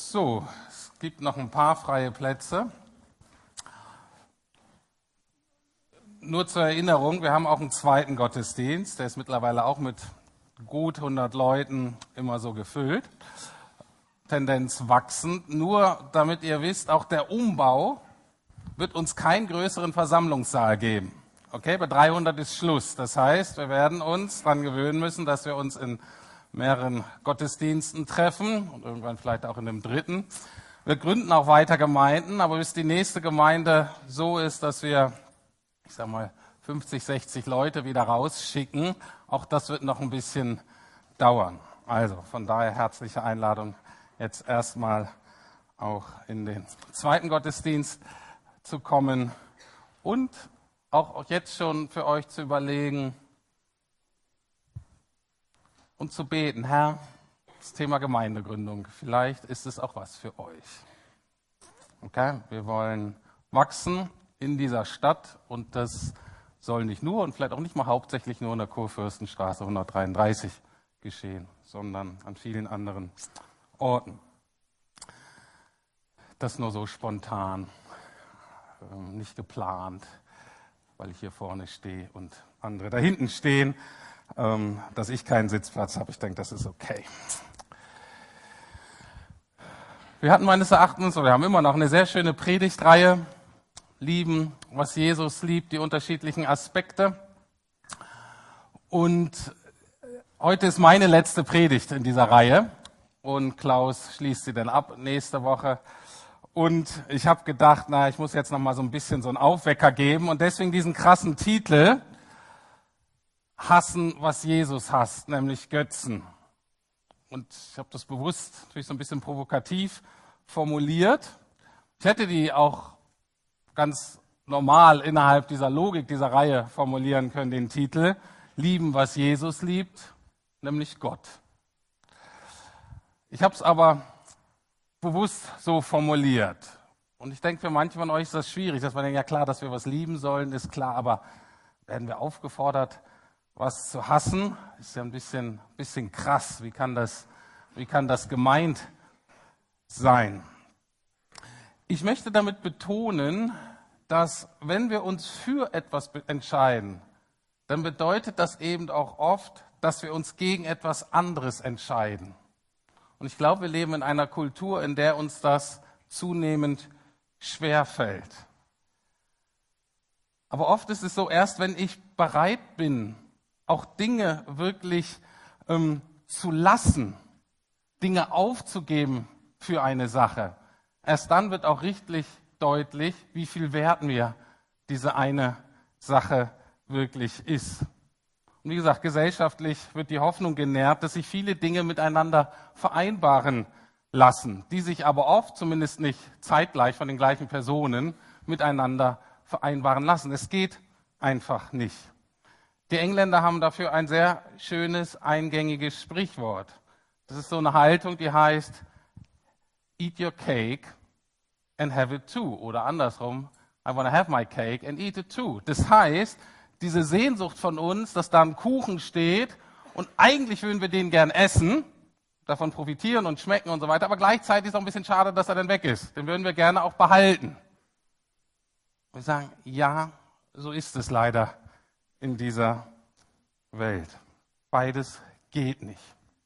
So, es gibt noch ein paar freie Plätze. Nur zur Erinnerung, wir haben auch einen zweiten Gottesdienst, der ist mittlerweile auch mit gut 100 Leuten immer so gefüllt. Tendenz wachsend. Nur damit ihr wisst, auch der Umbau wird uns keinen größeren Versammlungssaal geben. Okay, bei 300 ist Schluss. Das heißt, wir werden uns daran gewöhnen müssen, dass wir uns in mehreren Gottesdiensten treffen und irgendwann vielleicht auch in dem dritten. Wir gründen auch weiter Gemeinden, aber bis die nächste Gemeinde so ist, dass wir, 50, 60 Leute wieder rausschicken, auch das wird noch ein bisschen dauern. Also von daher herzliche Einladung, jetzt erstmal auch in den zweiten Gottesdienst zu kommen und auch jetzt schon für euch zu überlegen und zu beten, Herr, das Thema Gemeindegründung, vielleicht ist es auch was für euch. Okay, wir wollen wachsen in dieser Stadt und das soll nicht nur und vielleicht auch nicht mal hauptsächlich nur in der Kurfürstenstraße 133 geschehen, sondern an vielen anderen Orten. Das nur so spontan, nicht geplant, weil ich hier vorne stehe und andere da hinten stehen, dass ich keinen Sitzplatz habe. Ich denke, das ist okay. Wir hatten meines Erachtens, oder wir haben immer noch eine sehr schöne Predigtreihe, Lieben, was Jesus liebt, die unterschiedlichen Aspekte. Und heute ist meine letzte Predigt in dieser Reihe und Klaus schließt sie dann ab nächste Woche. Und ich habe gedacht, ich muss jetzt noch mal so ein bisschen so einen Aufwecker geben und deswegen diesen krassen Titel, Hassen, was Jesus hasst, nämlich Götzen. Und ich habe das bewusst natürlich so ein bisschen provokativ formuliert. Ich hätte die auch ganz normal innerhalb dieser Logik dieser Reihe formulieren können, den Titel, Lieben, was Jesus liebt, nämlich Gott. Ich habe es aber bewusst so formuliert. Und ich denke, für manche von euch ist das schwierig, dass man denkt, ja klar, dass wir was lieben sollen, ist klar, aber werden wir aufgefordert, was zu hassen? Ist ja ein bisschen krass. Wie kann das gemeint sein? Ich möchte damit betonen, dass wenn wir uns für etwas entscheiden, dann bedeutet das eben auch oft, dass wir uns gegen etwas anderes entscheiden. Und ich glaube, wir leben in einer Kultur, in der uns das zunehmend schwerfällt. Aber oft ist es so, erst wenn ich bereit bin, auch Dinge wirklich zu lassen, Dinge aufzugeben für eine Sache, erst dann wird auch richtig deutlich, wie viel wert mir diese eine Sache wirklich ist. Und wie gesagt, gesellschaftlich wird die Hoffnung genährt, dass sich viele Dinge miteinander vereinbaren lassen, die sich aber oft, zumindest nicht zeitgleich von den gleichen Personen, miteinander vereinbaren lassen. Es geht einfach nicht. Die Engländer haben dafür ein sehr schönes, eingängiges Sprichwort. Das ist so eine Haltung, die heißt, eat your cake and have it too. Oder andersrum, I want to have my cake and eat it too. Das heißt, diese Sehnsucht von uns, dass da ein Kuchen steht und eigentlich würden wir den gern essen, davon profitieren und schmecken und so weiter, aber gleichzeitig ist es auch ein bisschen schade, dass er dann weg ist. Den würden wir gerne auch behalten. Wir sagen, ja, so ist es leider in dieser Welt. Beides geht nicht.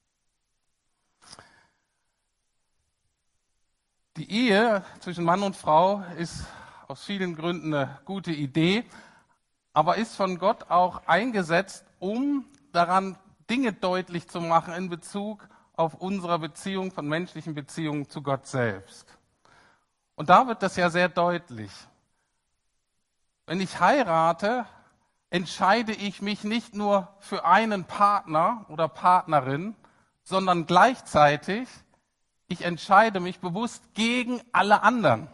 Die Ehe zwischen Mann und Frau ist aus vielen Gründen eine gute Idee, aber ist von Gott auch eingesetzt, um daran Dinge deutlich zu machen in Bezug auf unsere Beziehung, von menschlichen Beziehungen zu Gott selbst. Und da wird das ja sehr deutlich. Wenn ich heirate, entscheide ich mich nicht nur für einen Partner oder Partnerin, sondern gleichzeitig, ich entscheide mich bewusst gegen alle anderen.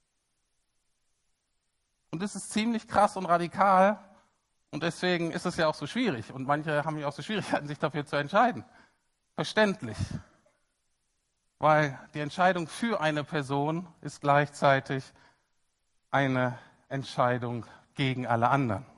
Und das ist ziemlich krass und radikal und deswegen ist es ja auch so schwierig. Und manche haben ja auch so Schwierigkeiten, sich dafür zu entscheiden. Verständlich. Weil die Entscheidung für eine Person ist gleichzeitig eine Entscheidung gegen alle anderen.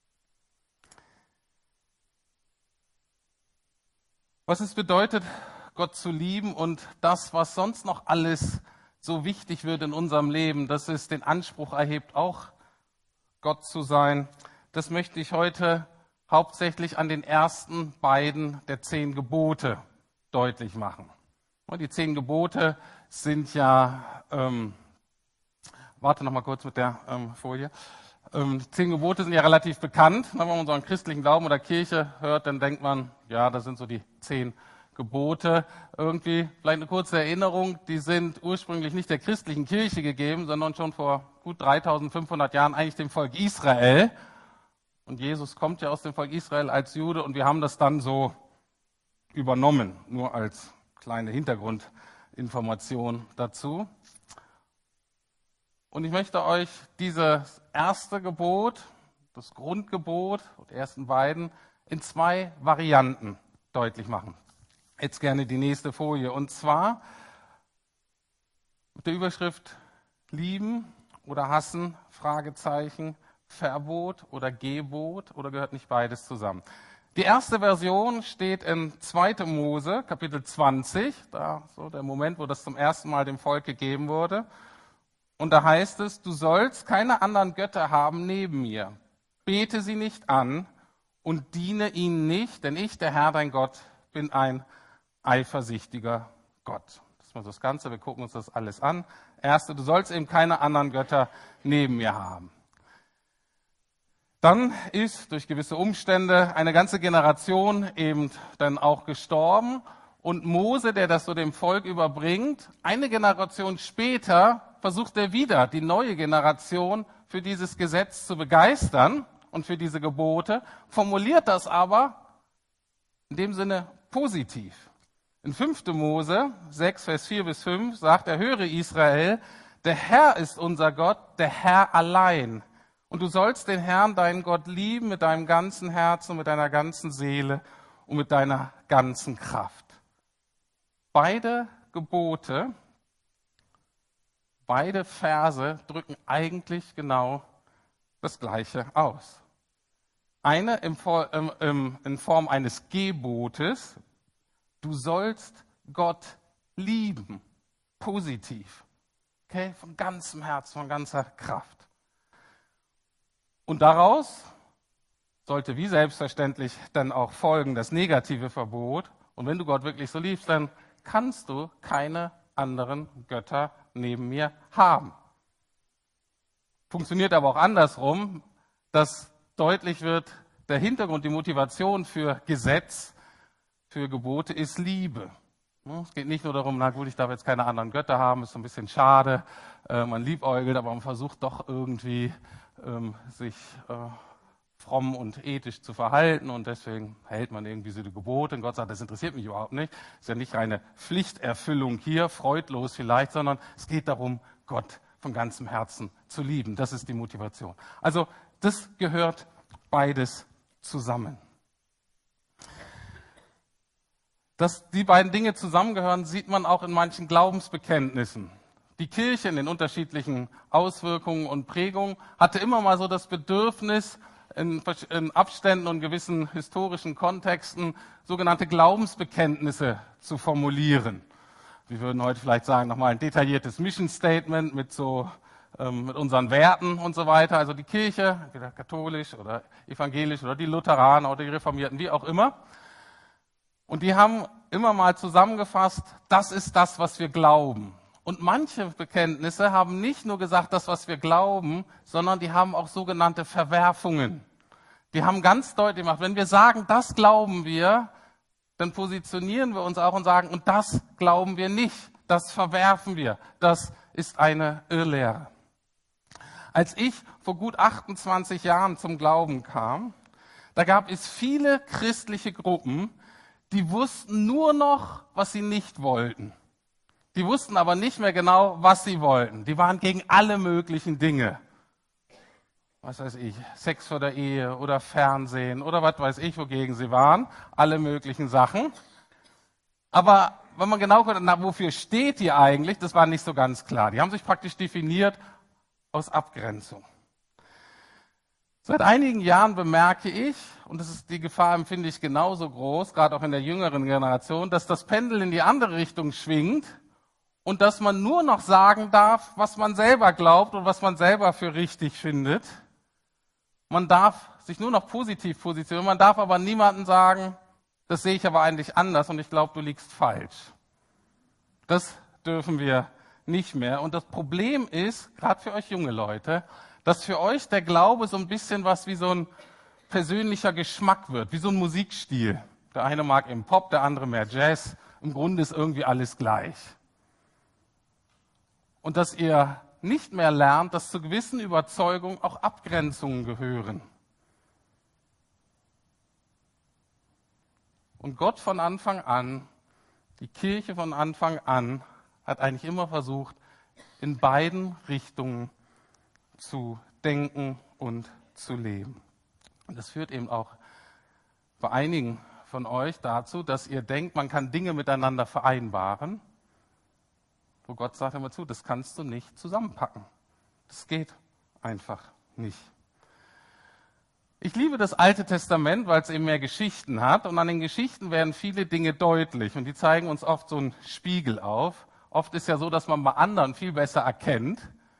Was es bedeutet, Gott zu lieben und das, was sonst noch alles so wichtig wird in unserem Leben, dass es den Anspruch erhebt, auch Gott zu sein, das möchte ich heute hauptsächlich an den ersten beiden der 10 Gebote deutlich machen. Und die 10 Gebote sind ja, warte noch mal kurz mit der Folie. Die 10 Gebote sind ja relativ bekannt. Wenn man unseren christlichen Glauben oder Kirche hört, dann denkt man, ja, das sind so die 10 Gebote. Irgendwie, vielleicht eine kurze Erinnerung, die sind ursprünglich nicht der christlichen Kirche gegeben, sondern schon vor gut 3500 Jahren eigentlich dem Volk Israel. Und Jesus kommt ja aus dem Volk Israel als Jude und wir haben das dann so übernommen, nur als kleine Hintergrundinformation dazu. Und ich möchte euch dieses erste Gebot, das Grundgebot, die ersten beiden, in 2 Varianten deutlich machen. Jetzt gerne die nächste Folie. Und zwar mit der Überschrift Lieben oder Hassen, Fragezeichen, Verbot oder Gebot oder gehört nicht beides zusammen? Die erste Version steht in 2. Mose, Kapitel 20, da so der Moment, wo das zum ersten Mal dem Volk gegeben wurde. Und da heißt es, du sollst keine anderen Götter haben neben mir. Bete sie nicht an und diene ihnen nicht, denn ich, der Herr, dein Gott, bin ein eifersüchtiger Gott. Das ist mal das Ganze, wir gucken uns das alles an. Erste, du sollst eben keine anderen Götter neben mir haben. Dann ist durch gewisse Umstände eine ganze Generation eben dann auch gestorben. Und Mose, der das so dem Volk überbringt, eine Generation später versucht er wieder, die neue Generation für dieses Gesetz zu begeistern und für diese Gebote, formuliert das aber in dem Sinne positiv. In 5. Mose 6, Vers 4 bis 5 sagt er, höre Israel, der Herr ist unser Gott, der Herr allein. Und du sollst den Herrn, deinen Gott, lieben mit deinem ganzen Herzen, mit deiner ganzen Seele und mit deiner ganzen Kraft. Beide Gebote, beide Verse drücken eigentlich genau das Gleiche aus. Eine in Form eines Gebotes, du sollst Gott lieben, positiv, okay, von ganzem Herzen, von ganzer Kraft. Und daraus sollte wie selbstverständlich dann auch folgen das negative Verbot. Und wenn du Gott wirklich so liebst, dann kannst du keine anderen Götter neben mir haben. Funktioniert aber auch andersrum, dass deutlich wird, der Hintergrund, die Motivation für Gesetz, für Gebote ist Liebe. Es geht nicht nur darum, na gut, ich darf jetzt keine anderen Götter haben, ist so ein bisschen schade, man liebäugelt, aber man versucht doch irgendwie sich fromm und ethisch zu verhalten und deswegen hält man irgendwie so die Gebote und Gott sagt, das interessiert mich überhaupt nicht. Ist ja nicht reine Pflichterfüllung hier, freudlos vielleicht, sondern es geht darum, Gott von ganzem Herzen zu lieben. Das ist die Motivation. Also das gehört beides zusammen. Dass die beiden Dinge zusammengehören, sieht man auch in manchen Glaubensbekenntnissen. Die Kirche in den unterschiedlichen Auswirkungen und Prägungen hatte immer mal so das Bedürfnis, in Abständen und gewissen historischen Kontexten sogenannte Glaubensbekenntnisse zu formulieren. Wir würden heute vielleicht sagen, nochmal ein detailliertes Mission Statement mit unseren Werten und so weiter. Also die Kirche, entweder katholisch oder evangelisch oder die Lutheraner oder die Reformierten, wie auch immer. Und die haben immer mal zusammengefasst, das ist das, was wir glauben. Und manche Bekenntnisse haben nicht nur gesagt, das, was wir glauben, sondern die haben auch sogenannte Verwerfungen. Die haben ganz deutlich gemacht, wenn wir sagen, das glauben wir, dann positionieren wir uns auch und sagen, und das glauben wir nicht, das verwerfen wir, das ist eine Irrlehre. Als ich vor gut 28 Jahren zum Glauben kam, da gab es viele christliche Gruppen, die wussten nur noch, was sie nicht wollten. Die wussten aber nicht mehr genau, was sie wollten. Die waren gegen alle möglichen Dinge. Was weiß ich, Sex vor der Ehe oder Fernsehen oder was weiß ich, wogegen sie waren. Alle möglichen Sachen. Aber wenn man genau guckt, wofür steht die eigentlich, das war nicht so ganz klar. Die haben sich praktisch definiert aus Abgrenzung. Seit einigen Jahren bemerke ich, und die Gefahr empfinde ich genauso groß, gerade auch in der jüngeren Generation, dass das Pendel in die andere Richtung schwingt und dass man nur noch sagen darf, was man selber glaubt und was man selber für richtig findet. Man darf sich nur noch positiv positionieren, man darf aber niemandem sagen, das sehe ich aber eigentlich anders und ich glaube, du liegst falsch. Das dürfen wir nicht mehr. Und das Problem ist, gerade für euch junge Leute, dass für euch der Glaube so ein bisschen was wie so ein persönlicher Geschmack wird, wie so ein Musikstil. Der eine mag eben Pop, der andere mehr Jazz. Im Grunde ist irgendwie alles gleich. Und dass ihr nicht mehr lernt, dass zu gewissen Überzeugungen auch Abgrenzungen gehören. Und Gott von Anfang an, die Kirche von Anfang an, hat eigentlich immer versucht, in beiden Richtungen zu denken und zu leben. Und das führt eben auch bei einigen von euch dazu, dass ihr denkt, man kann Dinge miteinander vereinbaren, wo Gott sagt immer zu, das kannst du nicht zusammenpacken. Das geht einfach nicht. Ich liebe das Alte Testament, weil es eben mehr Geschichten hat. Und an den Geschichten werden viele Dinge deutlich. Und die zeigen uns oft so einen Spiegel auf. Oft ist ja so, dass man bei anderen viel besser erkennt,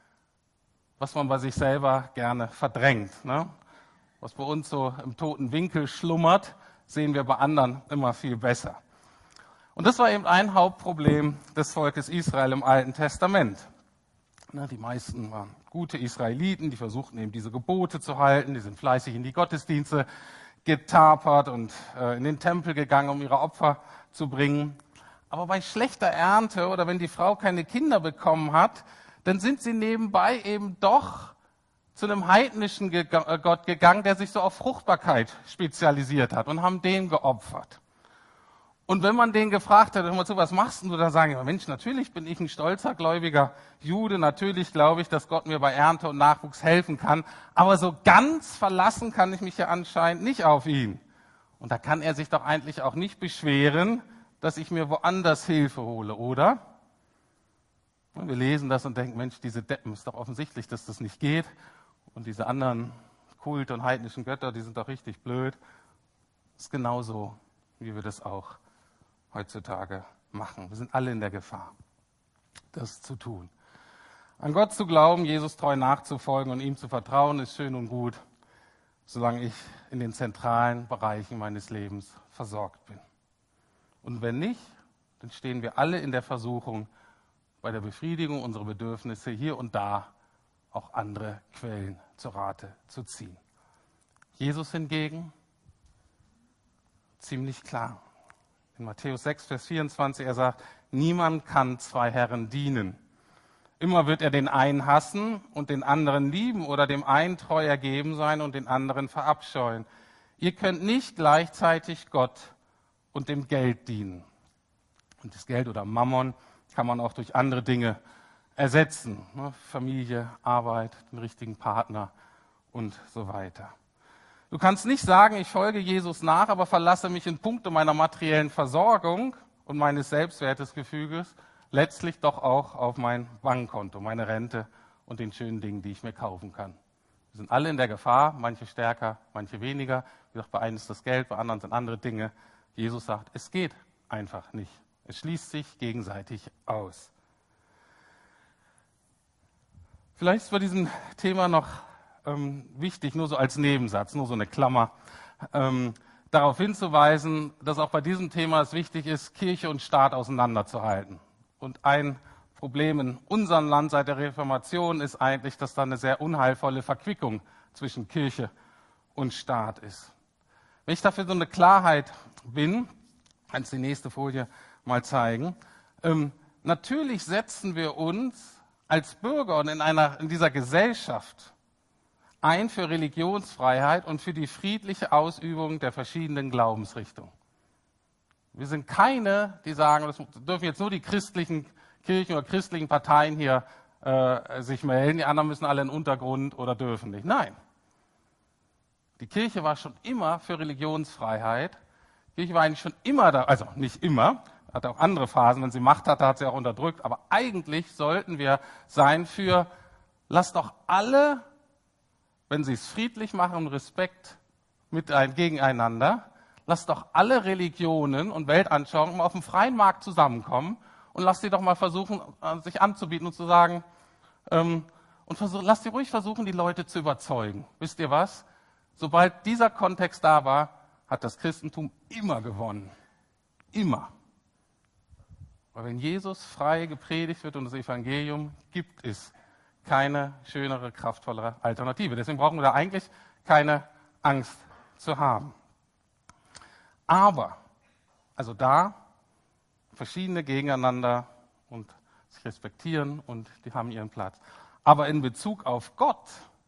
was man bei sich selber gerne verdrängt. Ne? Was bei uns so im toten Winkel schlummert, sehen wir bei anderen immer viel besser. Und das war eben ein Hauptproblem des Volkes Israel im Alten Testament. Die meisten waren gute Israeliten, die versuchten eben diese Gebote zu halten, die sind fleißig in die Gottesdienste getapert und in den Tempel gegangen, um ihre Opfer zu bringen. Aber bei schlechter Ernte oder wenn die Frau keine Kinder bekommen hat, dann sind sie nebenbei eben doch zu einem heidnischen Gott gegangen, der sich so auf Fruchtbarkeit spezialisiert hat und haben den geopfert. Und wenn man den gefragt hat, hör mal zu, was machst du? Dann sagen die, Mensch, natürlich bin ich ein stolzer, gläubiger Jude, natürlich glaube ich, dass Gott mir bei Ernte und Nachwuchs helfen kann, aber so ganz verlassen kann ich mich ja anscheinend nicht auf ihn. Und da kann er sich doch eigentlich auch nicht beschweren, dass ich mir woanders Hilfe hole, oder? Und wir lesen das und denken, Mensch, diese Deppen, ist doch offensichtlich, dass das nicht geht. Und diese anderen Kult- und heidnischen Götter, die sind doch richtig blöd. Das ist genauso, wie wir das auch heutzutage machen. Wir sind alle in der Gefahr, das zu tun. An Gott zu glauben, Jesus treu nachzufolgen und ihm zu vertrauen, ist schön und gut, solange ich in den zentralen Bereichen meines Lebens versorgt bin. Und wenn nicht, dann stehen wir alle in der Versuchung, bei der Befriedigung unserer Bedürfnisse hier und da auch andere Quellen zu Rate zu ziehen. Jesus hingegen, ziemlich klar. In Matthäus 6, Vers 24, er sagt, niemand kann zwei Herren dienen. Immer wird er den einen hassen und den anderen lieben oder dem einen treu ergeben sein und den anderen verabscheuen. Ihr könnt nicht gleichzeitig Gott und dem Geld dienen. Und das Geld oder Mammon kann man auch durch andere Dinge ersetzen. Ne? Familie, Arbeit, den richtigen Partner und so weiter. Du kannst nicht sagen, ich folge Jesus nach, aber verlasse mich in puncto meiner materiellen Versorgung und meines Selbstwertesgefüges letztlich doch auch auf mein Bankkonto, meine Rente und den schönen Dingen, die ich mir kaufen kann. Wir sind alle in der Gefahr, manche stärker, manche weniger. Wie gesagt, bei einem ist das Geld, bei anderen sind andere Dinge. Jesus sagt, es geht einfach nicht. Es schließt sich gegenseitig aus. Vielleicht ist bei diesem Thema noch wichtig, nur so als Nebensatz, nur so eine Klammer, darauf hinzuweisen, dass auch bei diesem Thema es wichtig ist, Kirche und Staat auseinanderzuhalten. Und ein Problem in unserem Land seit der Reformation ist eigentlich, dass da eine sehr unheilvolle Verquickung zwischen Kirche und Staat ist. Wenn ich dafür so eine Klarheit bin, kannst du die nächste Folie mal zeigen. Natürlich setzen wir uns als Bürger und in dieser Gesellschaft ein für Religionsfreiheit und für die friedliche Ausübung der verschiedenen Glaubensrichtungen. Wir sind keine, die sagen, das dürfen jetzt nur die christlichen Kirchen oder christlichen Parteien hier sich melden, die anderen müssen alle in den Untergrund oder dürfen nicht. Nein. Die Kirche war schon immer für Religionsfreiheit. Die Kirche war eigentlich schon immer da, also nicht immer, hatte auch andere Phasen, wenn sie Macht hatte, hat sie auch unterdrückt, aber eigentlich sollten wir sein für, lasst doch alle, wenn sie es friedlich machen und Respekt gegeneinander. Lass doch alle Religionen und Weltanschauungen mal auf dem freien Markt zusammenkommen und lass sie doch mal versuchen, sich anzubieten und zu sagen, lass sie ruhig versuchen, die Leute zu überzeugen. Wisst ihr was? Sobald dieser Kontext da war, hat das Christentum immer gewonnen. Immer. Weil wenn Jesus frei gepredigt wird und das Evangelium, gibt es keine schönere, kraftvollere Alternative. Deswegen brauchen wir da eigentlich keine Angst zu haben. Aber, also da, verschiedene gegeneinander und sich respektieren und die haben ihren Platz. Aber in Bezug auf Gott,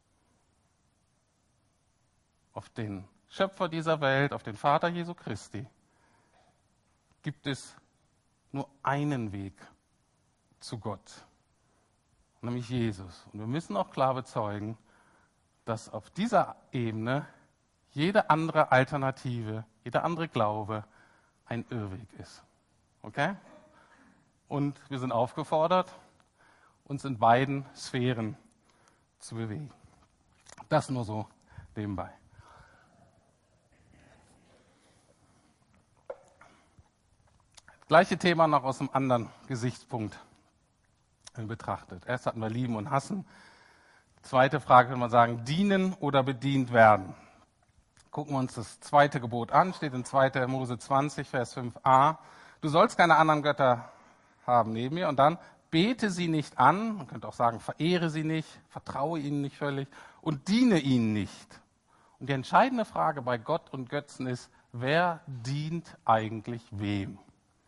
auf den Schöpfer dieser Welt, auf den Vater Jesu Christi, gibt es nur einen Weg zu Gott, nämlich Jesus. Und wir müssen auch klar bezeugen, dass auf dieser Ebene jede andere Alternative, jeder andere Glaube ein Irrweg ist. Okay? Und wir sind aufgefordert, uns in beiden Sphären zu bewegen. Das nur so nebenbei. Gleiche Thema noch aus einem anderen Gesichtspunkt betrachtet. Erst hatten wir Lieben und Hassen. Zweite Frage kann man sagen, dienen oder bedient werden. Gucken wir uns das zweite Gebot an, steht in 2. Mose 20, Vers 5a. Du sollst keine anderen Götter haben neben mir. Und dann bete sie nicht an, man könnte auch sagen, verehre sie nicht, vertraue ihnen nicht völlig und diene ihnen nicht. Und die entscheidende Frage bei Gott und Götzen ist, wer dient eigentlich wem?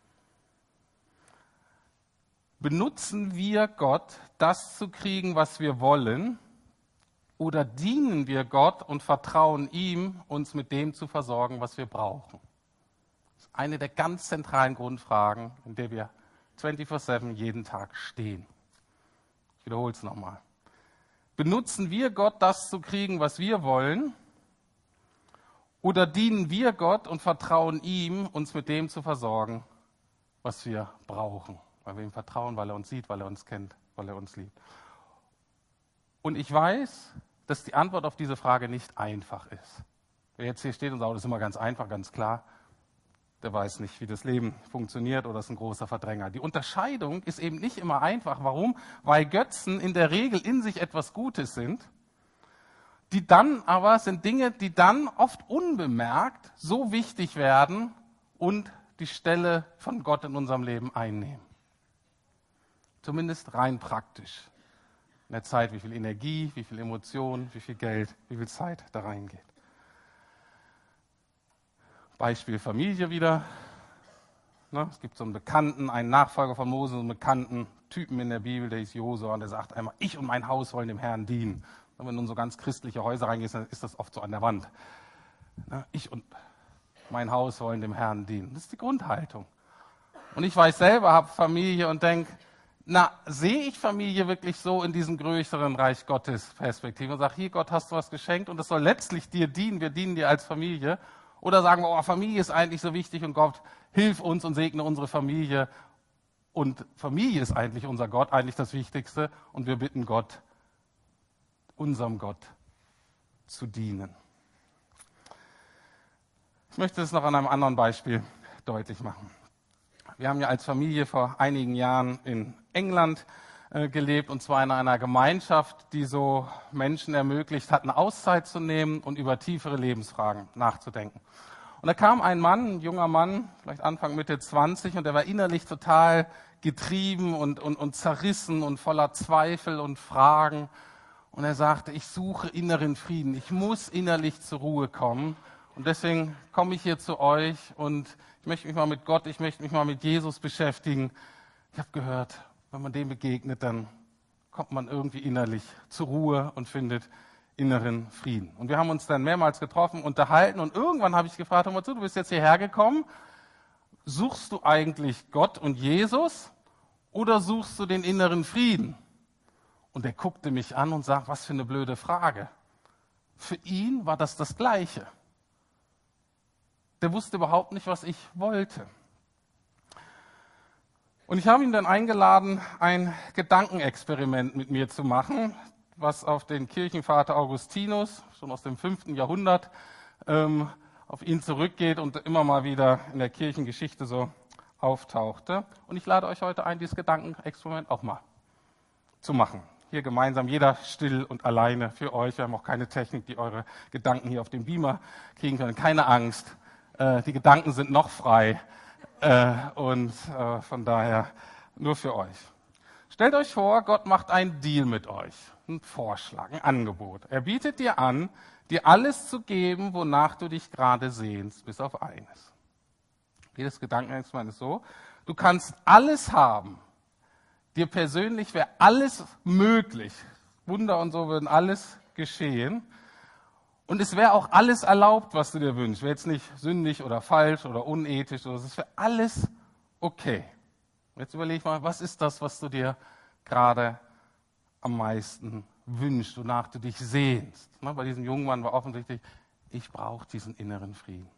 Benutzen wir Gott, das zu kriegen, was wir wollen, oder dienen wir Gott und vertrauen ihm, uns mit dem zu versorgen, was wir brauchen? Das ist eine der ganz zentralen Grundfragen, in der wir 24/7 jeden Tag stehen. Ich wiederhole es nochmal. Benutzen wir Gott, das zu kriegen, was wir wollen, oder dienen wir Gott und vertrauen ihm, uns mit dem zu versorgen, was wir brauchen? Weil wir ihm vertrauen, weil er uns sieht, weil er uns kennt, weil er uns liebt. Und ich weiß, dass die Antwort auf diese Frage nicht einfach ist. Wer jetzt hier steht und sagt, das ist immer ganz einfach, ganz klar, der weiß nicht, wie das Leben funktioniert oder ist ein großer Verdränger. Die Unterscheidung ist eben nicht immer einfach. Warum? Weil Götzen in der Regel in sich etwas Gutes sind, die dann aber sind Dinge, die dann oft unbemerkt so wichtig werden und die Stelle von Gott in unserem Leben einnehmen. Zumindest rein praktisch. In der Zeit, wie viel Energie, wie viel Emotion, wie viel Geld, wie viel Zeit da reingeht. Beispiel Familie wieder. Es gibt so einen Bekannten, einen Nachfolger von Mose, so einen bekannten Typen in der Bibel, der hieß Josua, und der sagt einmal, ich und mein Haus wollen dem Herrn dienen. Und wenn du in so ganz christliche Häuser reingehst, dann ist das oft so an der Wand. Ich und mein Haus wollen dem Herrn dienen. Das ist die Grundhaltung. Und ich weiß selber, habe Familie und denke, sehe ich Familie wirklich so in diesem größeren Reich Gottes Perspektive und sage, hier Gott, hast du was geschenkt und das soll letztlich dir dienen, wir dienen dir als Familie. Oder sagen wir, Familie ist eigentlich so wichtig und Gott, hilf uns und segne unsere Familie. Und Familie ist eigentlich unser Gott, eigentlich das Wichtigste. Und wir bitten Gott, unserem Gott zu dienen. Ich möchte es noch an einem anderen Beispiel deutlich machen. Wir haben ja als Familie vor einigen Jahren in England gelebt, und zwar in einer Gemeinschaft, die so Menschen ermöglicht hat, eine Auszeit zu nehmen und über tiefere Lebensfragen nachzudenken. Und da kam ein Mann, ein junger Mann, vielleicht Anfang, Mitte 20, und der war innerlich total getrieben und zerrissen und voller Zweifel und Fragen. Und er sagte, ich suche inneren Frieden, ich muss innerlich zur Ruhe kommen. Und deswegen komme ich hier zu euch und ich möchte mich mal mit Gott, ich möchte mich mal mit Jesus beschäftigen. Ich habe gehört, wenn man dem begegnet, dann kommt man irgendwie innerlich zur Ruhe und findet inneren Frieden. Und wir haben uns dann mehrmals getroffen, unterhalten und irgendwann habe ich gefragt, hör mal zu, du bist jetzt hierher gekommen, suchst du eigentlich Gott und Jesus oder suchst du den inneren Frieden? Und er guckte mich an und sagt, was für eine blöde Frage. Für ihn war das Gleiche. Der wusste überhaupt nicht, was ich wollte. Und ich habe ihn dann eingeladen, ein Gedankenexperiment mit mir zu machen, was auf den Kirchenvater Augustinus, schon aus dem 5. Jahrhundert, auf ihn zurückgeht und immer mal wieder in der Kirchengeschichte so auftauchte. Und ich lade euch heute ein, dieses Gedankenexperiment auch mal zu machen. Hier gemeinsam, jeder still und alleine für euch. Wir haben auch keine Technik, die eure Gedanken hier auf dem Beamer kriegen können. Keine Angst, die Gedanken sind noch frei und von daher nur für euch. Stellt euch vor, Gott macht einen Deal mit euch, einen Vorschlag, ein Angebot. Er bietet dir an, dir alles zu geben, wonach du dich gerade sehnst, bis auf eines. Jedes Gedankenexperiment ist so, du kannst alles haben. Dir persönlich wäre alles möglich. Wunder und so würden alles geschehen. Und es wäre auch alles erlaubt, was du dir wünschst. Wäre jetzt nicht sündig oder falsch oder unethisch. Es wäre alles okay. Jetzt überleg mal, was ist das, was du dir gerade am meisten wünschst, wonach du dich sehnst? Bei diesem jungen Mann war offensichtlich, ich brauche diesen inneren Frieden.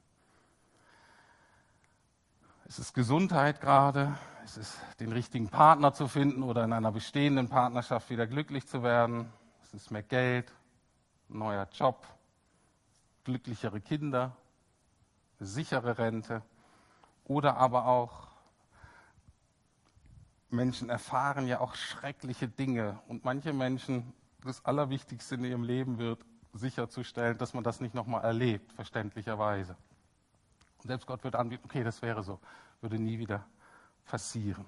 Es ist Gesundheit gerade, es ist den richtigen Partner zu finden oder in einer bestehenden Partnerschaft wieder glücklich zu werden. Es ist mehr Geld, ein neuer Job, glücklichere Kinder, eine sichere Rente oder aber auch Menschen erfahren ja auch schreckliche Dinge und manche Menschen, das Allerwichtigste in ihrem Leben wird, sicherzustellen, dass man das nicht nochmal erlebt, verständlicherweise. Und selbst Gott wird anbieten, okay, das wäre so, würde nie wieder passieren.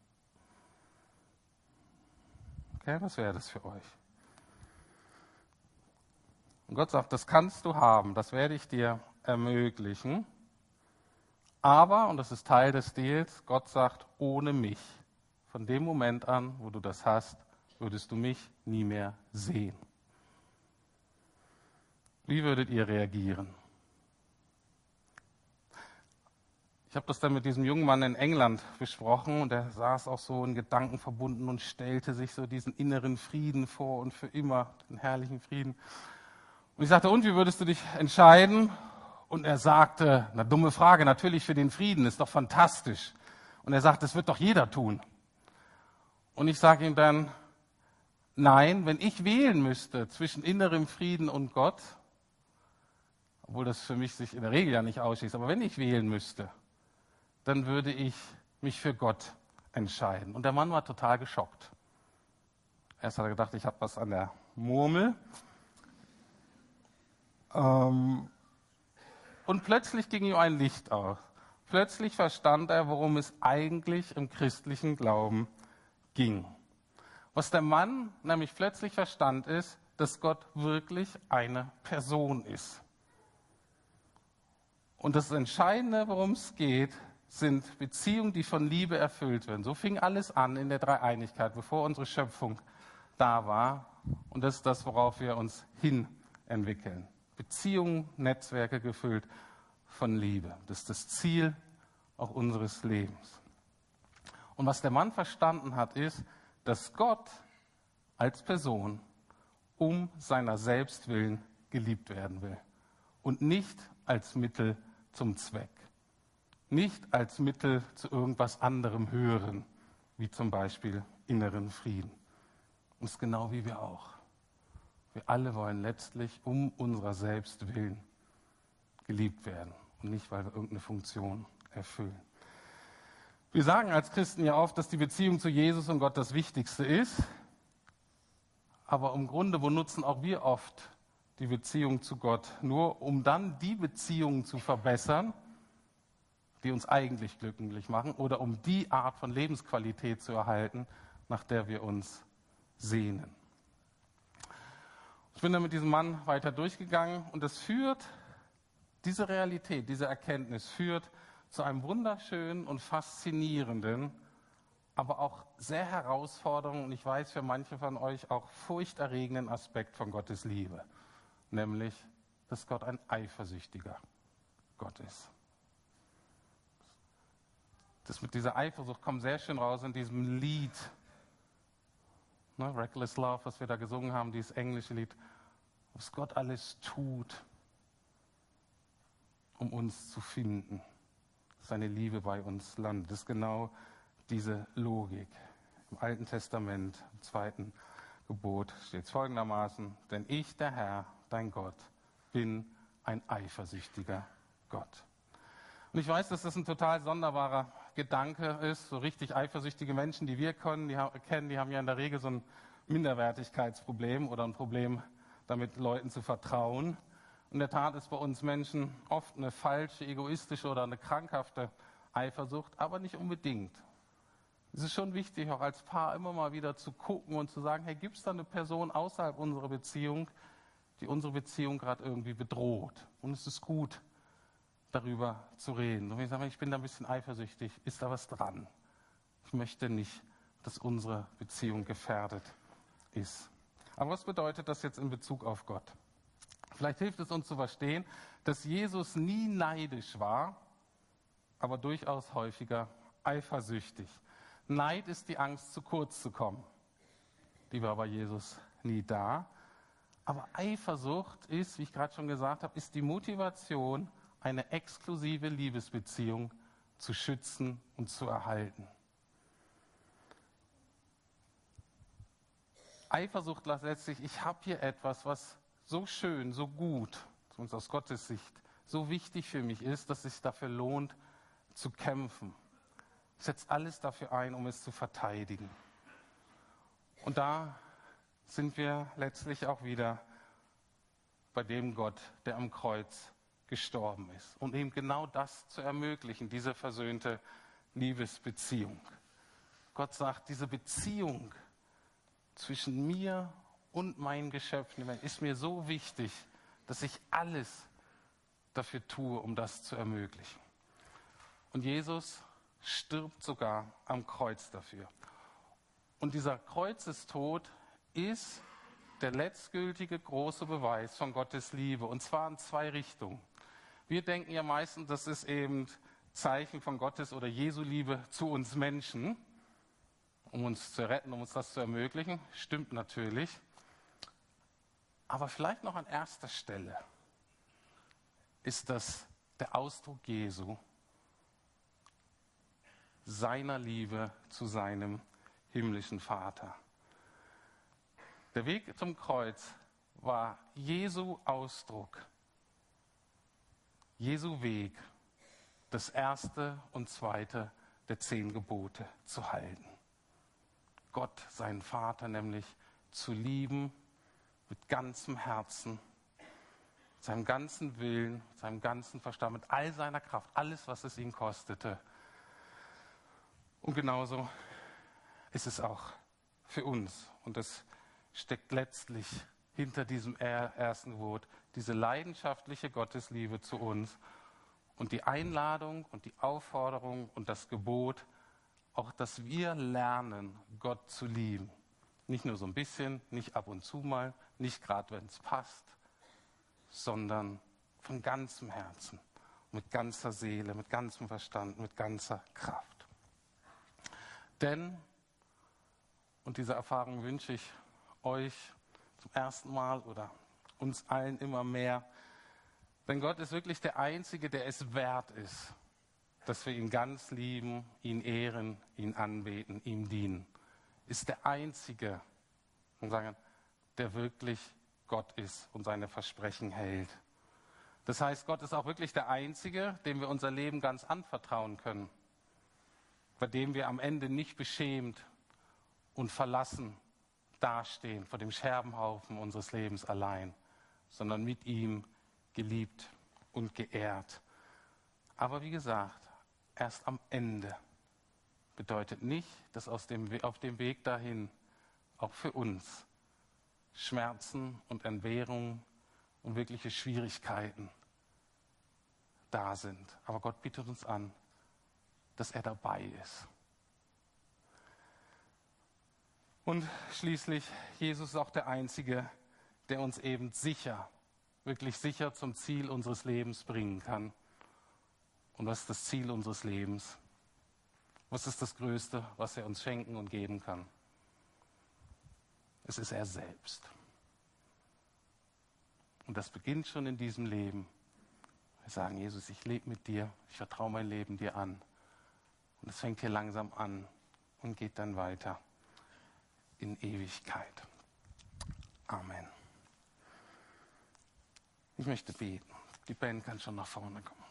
Okay, was wäre das für euch? Und Gott sagt, das kannst du haben, das werde ich dir ermöglichen. Aber, und das ist Teil des Deals, Gott sagt, ohne mich. Von dem Moment an, wo du das hast, würdest du mich nie mehr sehen. Wie würdet ihr reagieren? Ich habe das dann mit diesem jungen Mann in England besprochen und er saß auch so in Gedanken verbunden und stellte sich so diesen inneren Frieden vor und für immer den herrlichen Frieden. Und ich sagte, und wie würdest du dich entscheiden? Und er sagte, na dumme Frage, natürlich für den Frieden, ist doch fantastisch. Und er sagt, das wird doch jeder tun. Und ich sage ihm dann, nein, wenn ich wählen müsste zwischen innerem Frieden und Gott, obwohl das für mich sich in der Regel ja nicht ausschließt, aber wenn ich wählen müsste, dann würde ich mich für Gott entscheiden. Und der Mann war total geschockt. Erst hat er gedacht, ich habe was an der Murmel. Und plötzlich ging ihm ein Licht auf. Plötzlich verstand er, worum es eigentlich im christlichen Glauben ging. Was der Mann nämlich plötzlich verstand, ist, dass Gott wirklich eine Person ist. Und das Entscheidende, worum es geht, sind Beziehungen, die von Liebe erfüllt werden. So fing alles an in der Dreieinigkeit, bevor unsere Schöpfung da war. Und das ist das, worauf wir uns hin entwickeln. Beziehungen, Netzwerke gefüllt von Liebe. Das ist das Ziel auch unseres Lebens. Und was der Mann verstanden hat, ist, dass Gott als Person um seiner selbst willen geliebt werden will und nicht als Mittel zum Zweck. Nicht als Mittel zu irgendwas anderem Höheren, wie zum Beispiel inneren Frieden. Und es ist genau wie wir auch. Wir alle wollen letztlich um unserer selbst willen geliebt werden und nicht, weil wir irgendeine Funktion erfüllen. Wir sagen als Christen ja oft, dass die Beziehung zu Jesus und Gott das Wichtigste ist, aber im Grunde benutzen auch wir oft die Beziehung zu Gott nur, um dann die Beziehungen zu verbessern, die uns eigentlich glücklich machen oder um die Art von Lebensqualität zu erhalten, nach der wir uns sehnen. Ich bin dann mit diesem Mann weiter durchgegangen und es führt, diese Realität, diese Erkenntnis führt zu einem wunderschönen und faszinierenden, aber auch sehr herausfordernden und ich weiß für manche von euch auch furchterregenden Aspekt von Gottes Liebe, nämlich, dass Gott ein eifersüchtiger Gott ist. Das mit dieser Eifersucht kommt sehr schön raus in diesem Lied, Reckless Love, was wir da gesungen haben, dieses englische Lied, was Gott alles tut, um uns zu finden, seine Liebe bei uns landet. Das ist genau diese Logik. Im Alten Testament, im 2. Gebot steht es folgendermaßen, denn ich, der Herr, dein Gott, bin ein eifersüchtiger Gott. Und ich weiß, dass das ein total sonderbarer Gedanke ist. So richtig eifersüchtige Menschen, die wir kennen, die haben ja in der Regel so ein Minderwertigkeitsproblem oder ein Problem damit, Leuten zu vertrauen. In der Tat ist bei uns Menschen oft eine falsche, egoistische oder eine krankhafte Eifersucht, aber nicht unbedingt. Es ist schon wichtig, auch als Paar immer mal wieder zu gucken und zu sagen, hey, gibt es da eine Person außerhalb unserer Beziehung, die unsere Beziehung gerade irgendwie bedroht? Und es ist gut, darüber zu reden. Und wenn ich sage, ich bin da ein bisschen eifersüchtig, ist da was dran? Ich möchte nicht, dass unsere Beziehung gefährdet ist. Aber was bedeutet das jetzt in Bezug auf Gott? Vielleicht hilft es uns zu verstehen, dass Jesus nie neidisch war, aber durchaus häufiger eifersüchtig. Neid ist die Angst, zu kurz zu kommen. Die war bei Jesus nie da. Aber Eifersucht ist, wie ich gerade schon gesagt habe, ist die Motivation, eine exklusive Liebesbeziehung zu schützen und zu erhalten. Eifersucht letztlich, ich habe hier etwas, was so schön, so gut, zumindest aus Gottes Sicht, so wichtig für mich ist, dass es sich dafür lohnt, zu kämpfen. Ich setze alles dafür ein, um es zu verteidigen. Und da sind wir letztlich auch wieder bei dem Gott, der am Kreuz gestorben ist. Um eben genau das zu ermöglichen, diese versöhnte Liebesbeziehung. Gott sagt, diese Beziehung zwischen mir und meinen Geschöpfen ist mir so wichtig, dass ich alles dafür tue, um das zu ermöglichen. Und Jesus stirbt sogar am Kreuz dafür. Und dieser Kreuzestod ist der letztgültige große Beweis von Gottes Liebe. Und zwar in zwei Richtungen. Wir denken ja meistens, das ist eben Zeichen von Gottes oder Jesu Liebe zu uns Menschen, um uns zu retten, um uns das zu ermöglichen. Stimmt natürlich. Aber vielleicht noch an erster Stelle ist das der Ausdruck Jesu, seiner Liebe zu seinem himmlischen Vater. Der Weg zum Kreuz war Jesu Ausdruck, Jesu Weg, das erste und zweite der 10 Gebote zu halten. Gott, seinen Vater, nämlich zu lieben mit ganzem Herzen, mit seinem ganzen Willen, mit seinem ganzen Verstand, mit all seiner Kraft, alles, was es ihn kostete. Und genauso ist es auch für uns. Und es steckt letztlich hinter diesem ersten Wort diese leidenschaftliche Gottesliebe zu uns und die Einladung und die Aufforderung und das Gebot, auch dass wir lernen, Gott zu lieben. Nicht nur so ein bisschen, nicht ab und zu mal, nicht gerade, wenn es passt, sondern von ganzem Herzen, mit ganzer Seele, mit ganzem Verstand, mit ganzer Kraft. Denn, und diese Erfahrung wünsche ich euch zum ersten Mal oder uns allen immer mehr, denn Gott ist wirklich der Einzige, der es wert ist, dass wir ihn ganz lieben, ihn ehren, ihn anbeten, ihm dienen. Ist der Einzige, und sagen, der wirklich Gott ist und seine Versprechen hält. Das heißt, Gott ist auch wirklich der Einzige, dem wir unser Leben ganz anvertrauen können, bei dem wir am Ende nicht beschämt und verlassen dastehen vor dem Scherbenhaufen unseres Lebens allein, sondern mit ihm geliebt und geehrt. Aber wie gesagt, erst am Ende bedeutet nicht, dass auf dem Weg dahin auch für uns Schmerzen und Entbehrungen und wirkliche Schwierigkeiten da sind. Aber Gott bietet uns an, dass er dabei ist. Und schließlich, Jesus ist auch der Einzige, der uns eben sicher, wirklich sicher zum Ziel unseres Lebens bringen kann. Und was ist das Ziel unseres Lebens? Was ist das Größte, was er uns schenken und geben kann? Es ist er selbst. Und das beginnt schon in diesem Leben. Wir sagen, Jesus, ich lebe mit dir, ich vertraue mein Leben dir an. Und es fängt hier langsam an und geht dann weiter in Ewigkeit. Amen. Ich möchte beten. Die Band kann schon nach vorne kommen.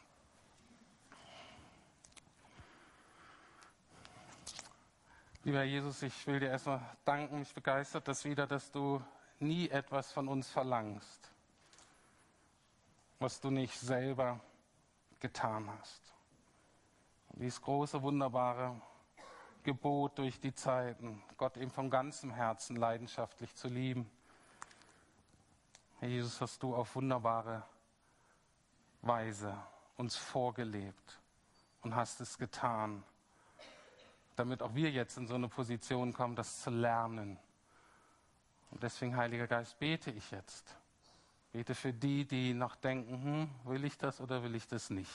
Lieber Jesus, ich will dir erstmal danken, mich begeistert das wieder, dass du nie etwas von uns verlangst, was du nicht selber getan hast. Und dieses große, wunderbare Gebot durch die Zeiten, Gott eben von ganzem Herzen leidenschaftlich zu lieben. Herr Jesus, hast du auf wunderbare Weise uns vorgelebt und hast es getan, damit auch wir jetzt in so eine Position kommen, das zu lernen. Und deswegen, Heiliger Geist, bete ich jetzt. Bete für die, die noch denken, will ich das oder will ich das nicht?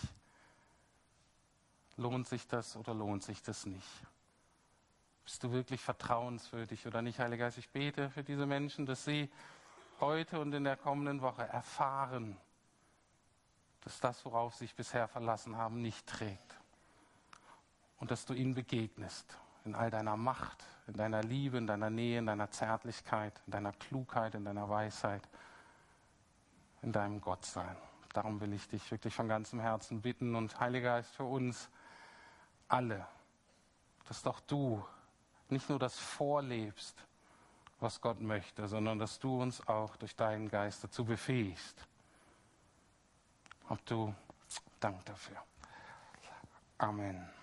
Lohnt sich das oder lohnt sich das nicht? Bist du wirklich vertrauenswürdig oder nicht, Heiliger Geist? Ich bete für diese Menschen, dass sie heute und in der kommenden Woche erfahren, dass das, worauf sie sich bisher verlassen haben, nicht trägt. Und dass du ihnen begegnest, in all deiner Macht, in deiner Liebe, in deiner Nähe, in deiner Zärtlichkeit, in deiner Klugheit, in deiner Weisheit, in deinem Gottsein. Darum will ich dich wirklich von ganzem Herzen bitten und Heiliger Geist für uns alle, dass doch du nicht nur das vorlebst, was Gott möchte, sondern dass du uns auch durch deinen Geist dazu befähigst. Hab du Dank dafür. Amen.